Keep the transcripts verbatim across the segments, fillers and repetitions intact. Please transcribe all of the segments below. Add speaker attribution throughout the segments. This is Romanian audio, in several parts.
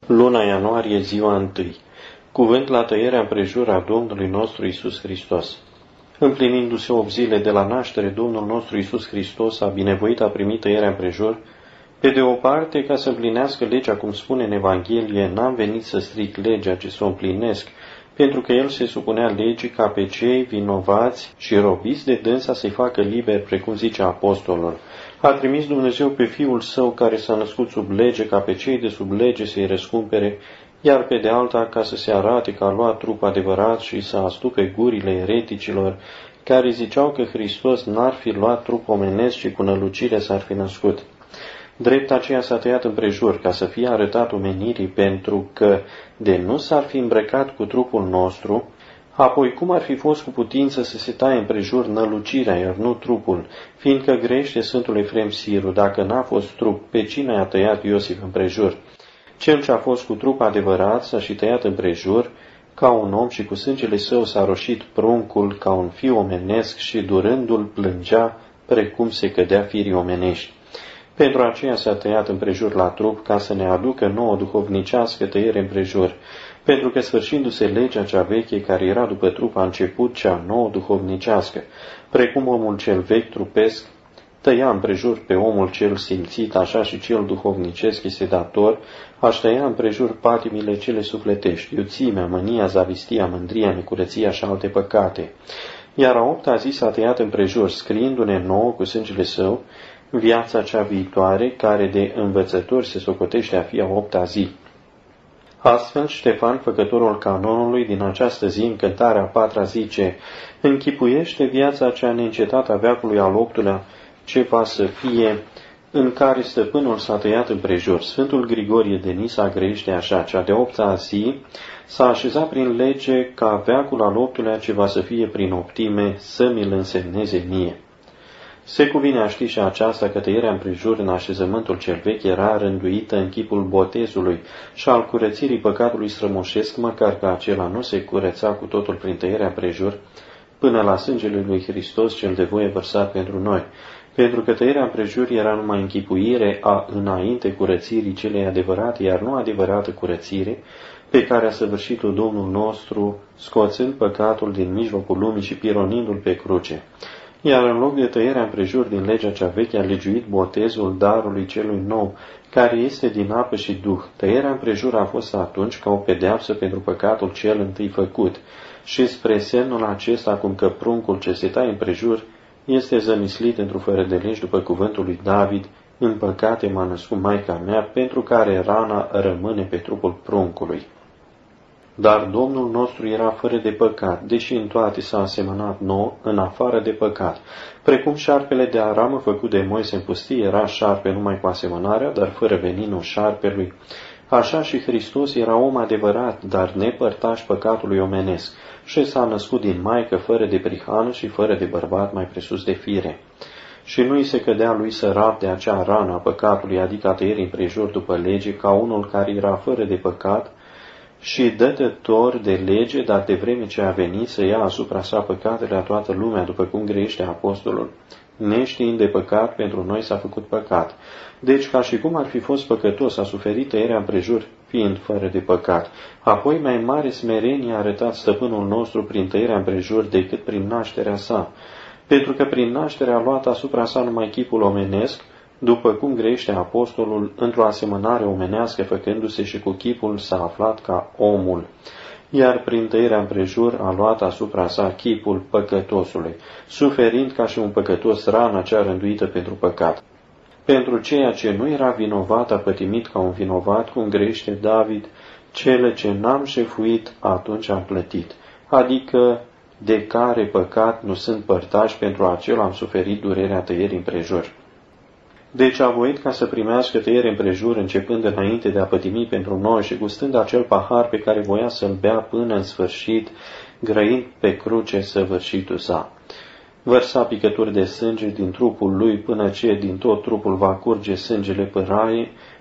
Speaker 1: Luna ianuarie, ziua întâi. Cuvânt la tăierea împrejur a Domnului nostru Iisus Hristos. Împlinindu-se opt zile de la naștere, Domnul nostru Iisus Hristos a binevoit a primi tăierea împrejur, pe de o parte, ca să împlinească legea, cum spune în Evanghelie, n-am venit să stric legea, ci să o împlinesc, pentru că el se supunea legii ca pe cei vinovați și robiți de dânsa să-i facă liber, precum zice apostolul. A trimis Dumnezeu pe Fiul Său, care s-a născut sub lege, ca pe cei de sub lege să-i răscumpere, iar pe de alta ca să se arate că a luat trup adevărat și să astupe gurile ereticilor, care ziceau că Hristos n-ar fi luat trup omenesc și cu nălucire s-ar fi născut. Drept aceea s-a tăiat împrejur, ca să fie arătat omenirii, pentru că de nu s-ar fi îmbrăcat cu trupul nostru, apoi cum ar fi fost cu putință să se taie împrejur nălucirea, iar nu trupul, fiindcă grește Sfântul Efrem Siru, dacă n-a fost trup, pe cine a tăiat Iosif împrejur? Cel ce a fost cu trup adevărat s-a și tăiat împrejur, ca un om, și cu sângele său s-a roșit pruncul ca un fiu omenesc și durându-l plângea precum se cădea firii omenești. Pentru aceea s-a tăiat împrejur la trup, ca să ne aducă nouă duhovnicească tăiere împrejur, pentru că sfârșindu-se legea cea veche care era după trup a început cea nouă duhovnicească, precum omul cel vechi trupesc tăia împrejur pe omul cel simțit, așa și cel duhovnicesc este dator, aș tăia împrejur patimile cele sufletești, iuțimea, mânia, zavistia, mândria, necurăția și alte păcate. Iar a opta zi s-a tăiat împrejur, scriindu-ne nouă cu sângele său viața cea viitoare, care de învățători se socotește a fi a opta zi. Astfel, Ștefan, făcătorul canonului, din această zi, în cântarea a patra, zice: închipuiește viața cea neîncetată a veacului al optulea, ce va să fie, în care stăpânul s-a tăiat împrejur. Sfântul Grigorie de Nisa grăiește așa: cea de opta zi s-a așezat prin lege ca veacul al optulea, ce va să fie prin optime, să mi-l însemneze mie. Se cuvine a ști și aceasta că tăierea împrejur în așezământul cel vechi era rânduită în chipul botezului și al curățirii păcatului strămoșesc, măcar că acela nu se curăța cu totul prin tăierea împrejur, până la sângele lui Hristos cel de voie vărsat pentru noi, pentru că tăierea împrejur era numai închipuire a înainte curățirii celei adevărate, iar nu adevărată curățire, pe care a săvârșit-o Domnul nostru, scoțând păcatul din mijlocul lumii și pironindu-l pe cruce. Iar în loc de tăierea împrejur din legea cea veche a legiuit botezul darului celui nou, care este din apă și duh. Tăierea împrejur a fost atunci ca o pedeapsă pentru păcatul cel întâi făcut, și spre semnul acesta, cum că pruncul ce se taie împrejur este zămislit într-o fără de legi după cuvântul lui David: în păcate m-a născut maica mea, pentru care rana rămâne pe trupul pruncului. Dar Domnul nostru era fără de păcat, deși în toate s-a asemănat nouă, în afară de păcat. Precum șarpele de aramă făcut de Moise în pustie era șarpe numai cu asemănarea, dar fără veninul șarpelui, așa și Hristos era om adevărat, dar nepărtaș păcatului omenesc, și s-a născut din maică fără de prihană și fără de bărbat mai presus de fire. Și nu-i se cădea lui să rabde acea rană a păcatului, adică a tăierii împrejur după lege, ca unul care era fără de păcat și dătător de lege, dar de vreme ce a venit să ia asupra sa păcatele a toată lumea, după cum grăiește apostolul, neștiind de păcat, pentru noi s-a făcut păcat. Deci, ca și cum ar fi fost păcătos, a suferit tăierea împrejur, fiind fără de păcat. Apoi mai mare smerenie a arătat stăpânul nostru prin tăierea împrejur decât prin nașterea sa, pentru că prin naștere a luat asupra sa numai chipul omenesc, după cum grăiește apostolul, într-o asemănare omenească, făcându-se și cu chipul s-a aflat ca omul, iar prin tăierea împrejur a luat asupra sa chipul păcătosului, suferind ca și un păcătos rana cea rânduită pentru păcat. Pentru ceea ce nu era vinovat a pătimit ca un vinovat, cum grăiește David: cele ce n-am șefuit atunci am plătit, adică de care păcat nu sunt părtași, pentru acela am suferit durerea tăierii împrejur. Deci a voit ca să primească tăiere împrejur, începând înainte de a pătimi pentru noi și gustând acel pahar pe care voia să-l bea până în sfârșit, grăind pe cruce săvârșitul sa. Vărsa picături de sânge din trupul lui, până ce din tot trupul va curge sângele pâraie,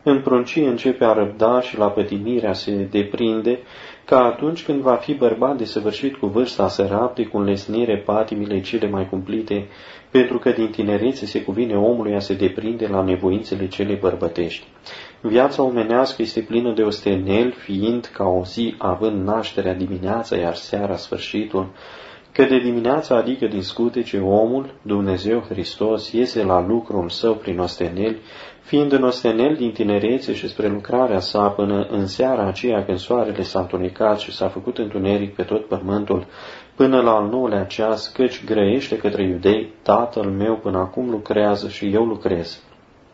Speaker 1: în pruncie începe a răbda și la pătimirea se deprinde, ca atunci când va fi bărbat desăvârșit cu vârsta să rapte cu înlesnire patimile cele mai cumplite, pentru că din tinerețe se cuvine omului a se deprinde la nevoințele cele bărbătești. Viața omenească este plină de ostenel, fiind ca o zi având nașterea dimineața, iar seara sfârșitul, că de dimineața, adică din scutece, omul, Dumnezeu Hristos, iese la lucrul său prin osteneli, fiind în ostenel din tinerețe și spre lucrarea sa până în seara aceea când soarele s-a întunecat și s-a făcut întuneric pe tot pământul, până la al nouălea ceas, căci grăiește către iudei, Tatăl meu până acum lucrează și eu lucrez.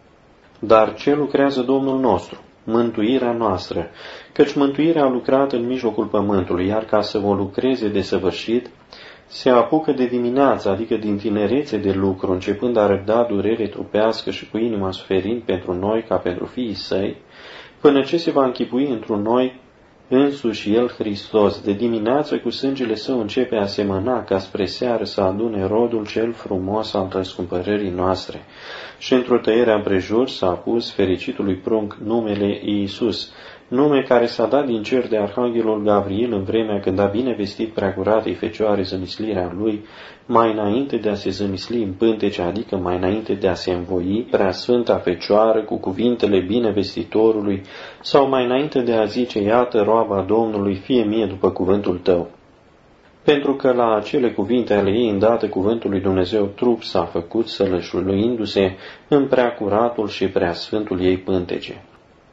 Speaker 1: Dar ce lucrează Domnul nostru? Mântuirea noastră, căci mântuirea a lucrat în mijlocul pământului, iar ca să o lucreze desăvârșit, se apucă de dimineață, adică din tinerețe de lucru, începând a răbda durere trupească și cu inima suferind pentru noi ca pentru fiii săi, până ce se va închipui într-un noi însuși El Hristos. De dimineață cu sângele său începe a semăna ca spre seară să adune rodul cel frumos al răscumpărării noastre. Și într-o tăiere împrejur s-a pus fericitului prunc numele Iisus, nume care s-a dat din cer de Arhanghelul Gavril în vremea când a bine vestit preacuratei Fecioare zămislirea lui, mai înainte de a se zămisli în pântece, adică mai înainte de a se învoi Preasfânta Fecioară cu cuvintele binevestitorului, sau mai înainte de a zice, iată roaba Domnului, fie mie după cuvântul tău. Pentru că la acele cuvinte ale ei îndată cuvântul lui Dumnezeu trup s-a făcut sălășluindu-se în preacuratul și preasfântul ei pântece.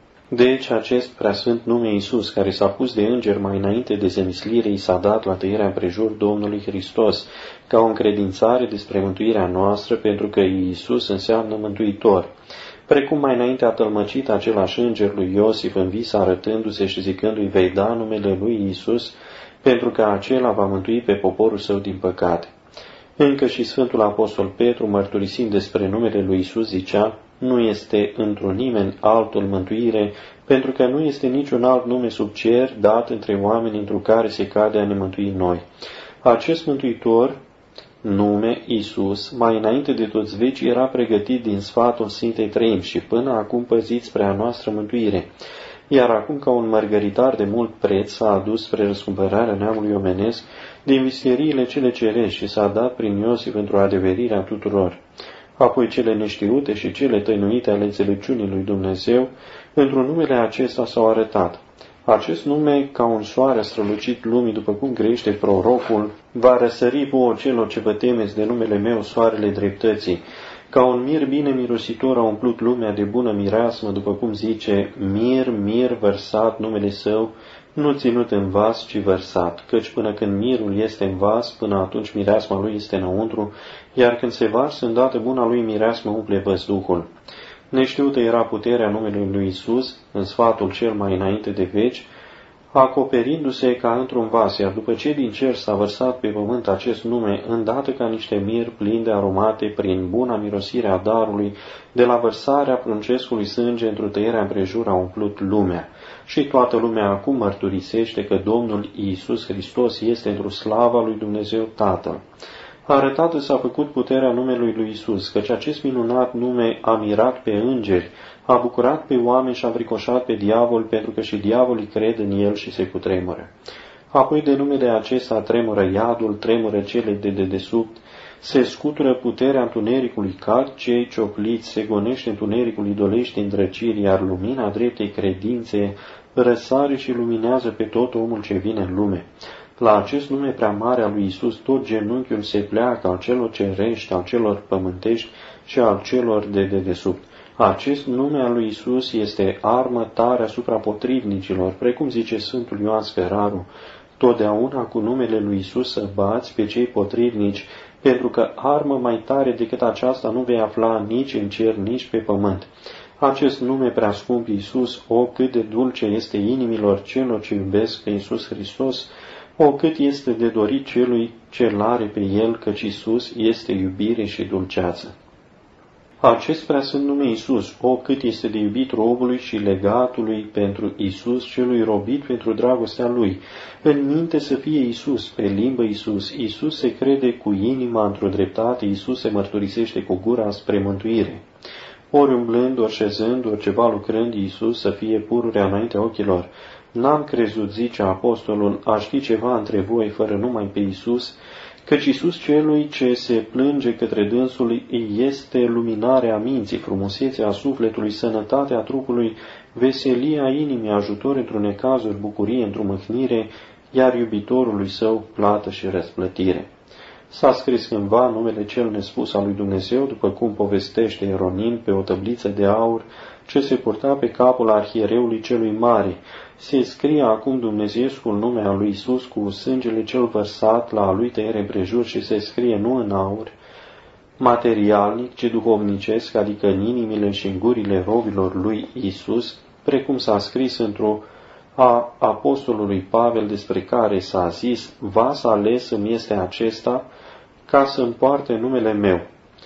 Speaker 1: Deci acest preasfânt nume Iisus, care s-a pus de înger mai înainte de zămislire, i s-a dat la tăierea împrejur Domnului Hristos, ca o încredințare despre mântuirea noastră, pentru că Iisus înseamnă mântuitor. Precum mai înainte a tălmăcit același înger lui Iosif în vis arătându-se și zicându-i, vei da numele lui Iisus, pentru că acela va mântui pe poporul său din păcate. Încă și Sfântul Apostol Petru, mărturisind despre numele lui Iisus, zicea, nu este într-un nimeni altul mântuire, pentru că nu este niciun alt nume sub cer dat între oameni într-un care se cade a ne mântui noi. Acest mântuitor, nume Iisus, mai înainte de toți vecii, era pregătit din sfatul Sfintei Treimi și până acum păzit spre a noastră mântuire. Iar acum, ca un mărgăritar de mult preț, s-a adus spre răscumpărarea neamului omenesc din visteriile cele cerești și s-a dat prin Iosif într-o adeverire a tuturor. Apoi cele neștiute și cele tăinuite ale înțelepciunii lui Dumnezeu, într-un numele acesta s-au arătat. Acest nume, ca un soare strălucit lumii, după cum grăiește prorocul, va răsări vouă celor ce vă temeți de numele meu, soarele dreptății. Ca un mir bine mirositor a umplut lumea de bună mireasmă, după cum zice, mir, mir vărsat numele său, nu ținut în vas, ci vărsat, căci până când mirul este în vas, până atunci mireasma lui este înăuntru, iar când se varsă, îndată buna lui mireasmă umple văzduhul. Neștiută era puterea numelui lui Iisus, în sfatul cel mai înainte de veci, acoperindu-se ca într-un vas, iar după ce din cer s-a vărsat pe pământ acest nume, îndată ca niște mir plini de aromate, prin buna mirosire a darului, de la vărsarea pruncescului sânge într-o tăierea împrejur a umplut lumea. Și toată lumea acum mărturisește că Domnul Iisus Hristos este într-o slava lui Dumnezeu Tatăl. Arătată s-a făcut puterea numelui lui Iisus, căci acest minunat nume a mirat pe îngeri, a bucurat pe oameni și a fricoșat pe diavol, pentru că și diavolii cred în el și se cutremură. Apoi de numele acesta tremură iadul, tremură cele de dedesubt, se scutură puterea întunericului cad, cei ciocliți, se gonește întunericul idolești îndrăciri, iar lumina dreptei credințe răsare și luminează pe tot omul ce vine în lume. La acest nume prea mare al lui Iisus, tot genunchiul se pleacă al celor cerești, al celor pământești și al celor de dedesubt. Acest nume al lui Iisus este armă tare asupra potrivnicilor, precum zice Sfântul Ioan Scăraru, totdeauna cu numele lui Iisus să bați pe cei potrivnici, pentru că armă mai tare decât aceasta nu vei afla nici în cer, nici pe pământ. Acest nume prea scump Iisus, o, cât de dulce este inimilor celor ce iubesc pe Iisus Hristos, o, cât este de dorit celui ce l-are pe el, căci Iisus este iubire și dulceață. Acest preasfânt nume Iisus, o, cât este de iubit robului și legatului pentru Iisus, celui robit pentru dragostea lui. În minte să fie Iisus, pe limbă Iisus, Iisus se crede cu inima într-o dreptate, Iisus se mărturisește cu gura spre mântuire. ori umblând, ori șezând, ori ceva lucrând, Iisus să fie pururea înaintea ochilor. N-am crezut, zice apostolul, a ști ceva între voi fără numai pe Iisus, căci Iisus celui ce se plânge către dânsul este luminarea minții, frumusețea sufletului, sănătatea trupului, veselia inimii, ajutor într-un necazuri, bucurie într-o mâhnire, iar iubitorului său plată și răsplătire. S-a scris cândva numele cel nespus al lui Dumnezeu, după cum povestește Ieronim, pe o tăbliță de aur ce se purta pe capul arhiereului celui mare. Se scrie acum dumnezeescul nume al lui Iisus cu sângele cel vărsat la a lui tăiere împrejur și se scrie nu în aur materialnic, ci duhovnicesc, adică în inimile și în gurile robilor lui Iisus, precum s-a scris într-o a apostolului Pavel, despre care s-a zis, vas ales îmi este acesta ca să împoarte numele meu.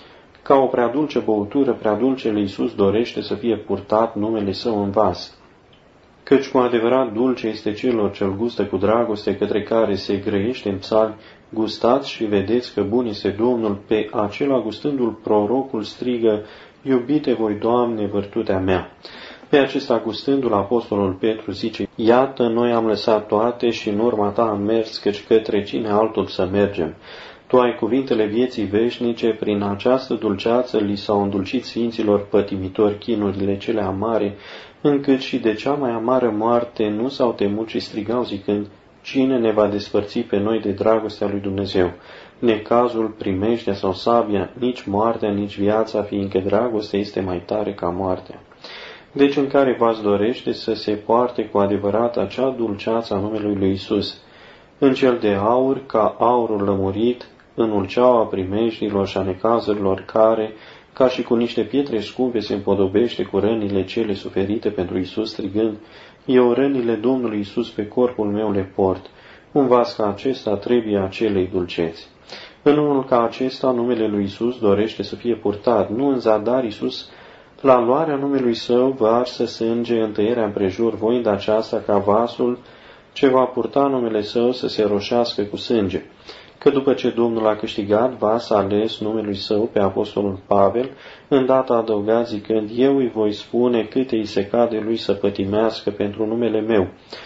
Speaker 1: Ca o prea dulce băutură, prea dulcele Iisus dorește să fie purtat numele său în vas. Căci cu adevărat dulce este celor ce-l gustă cu dragoste, către care se grăiește în psalmi, gustați și vedeți că bun este Domnul, pe acela gustându-l prorocul strigă, iubite voi, Doamne, vârtutea mea. Pe acesta gustându-l apostolul Petru zice, iată, noi am lăsat toate și în urma ta am mers, căci către cine altul să mergem. Tu ai cuvintele vieții veșnice, prin această dulceață li s-au îndulcit sfinților pătimitori chinurile cele amare, încât și de cea mai amară moarte nu s-au temut și strigau zicând, cine ne va despărți pe noi de dragostea lui Dumnezeu? Necazul, primejdea sau sabia, nici moartea, nici viața, fiindcă dragostea este mai tare ca moartea. Deci în care v-ați dorește să se poarte cu adevărat acea dulceață a numelui lui Iisus, în cel de aur, ca aurul lămurit, în ulceaua primejdilor și a necazurilor care, ca și cu niște pietre scumpe, se împodobește cu rănile cele suferite pentru Iisus, strigând, eu rănile Domnului Iisus pe corpul meu le port. Un vas ca acesta trebuie acelei dulceți. În unul ca acesta, numele lui Iisus dorește să fie purtat, nu în zadar Iisus, la luarea numelui său varsă sânge în tăierea împrejur, voind aceasta ca vasul ce va purta numele său să se roșească cu sânge. Că după ce Domnul a câștigat, vas a ales numelui său pe apostolul Pavel, îndată adăugat zicând, eu îi voi spune câte îi se cade lui să pătimească pentru numele meu.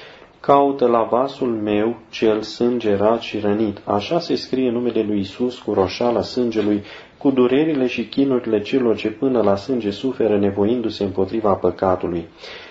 Speaker 1: Caută la vasul meu cel sângerat și rănit. Așa se scrie numele lui Iisus cu roșala sângelui, cu durerile și chinurile celor ce până la sânge suferă nevoindu-se împotriva păcatului.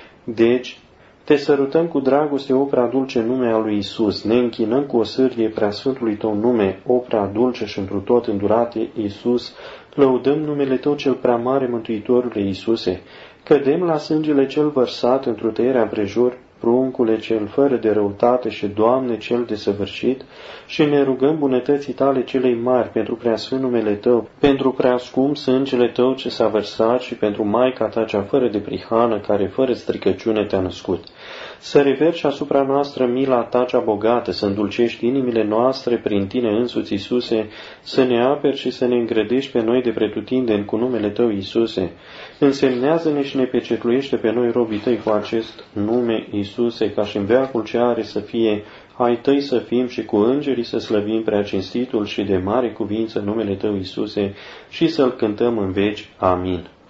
Speaker 1: Deci, te sărutăm cu dragoste, o prea dulce nume a lui Iisus, ne închinăm cu o sârdie preasfântului tău nume, o prea dulce și întru tot îndurate Iisus, lăudăm numele tău cel prea mare, Mântuitorule Iisuse, cădem la sângele cel vărsat într-o tăierea împrejur, pruncule cel fără de răutate și Doamne cel desăvârșit, și ne rugăm bunătății tale celei mari pentru preasfânt numele tău, pentru preascump sângele tău ce s-a vărsat și pentru Maica ta cea fără de prihană, care fără stricăciune te-a născut. Să reverși asupra noastră mila ta cea bogată, să îndulcești inimile noastre prin tine însuți, Iisuse, să ne aperi și să ne îngrădești pe noi de pretutindeni cu numele tău, Iisuse. Însemnează-ne și ne pecetluiește pe noi, robii tăi, cu acest nume, Iisuse, ca și în veacul ce are să fie ai tăi să fim și cu îngerii să slăvim prea cinstitul și de mare cuvință numele tău, Iisuse, și să-l cântăm în veci. Amin.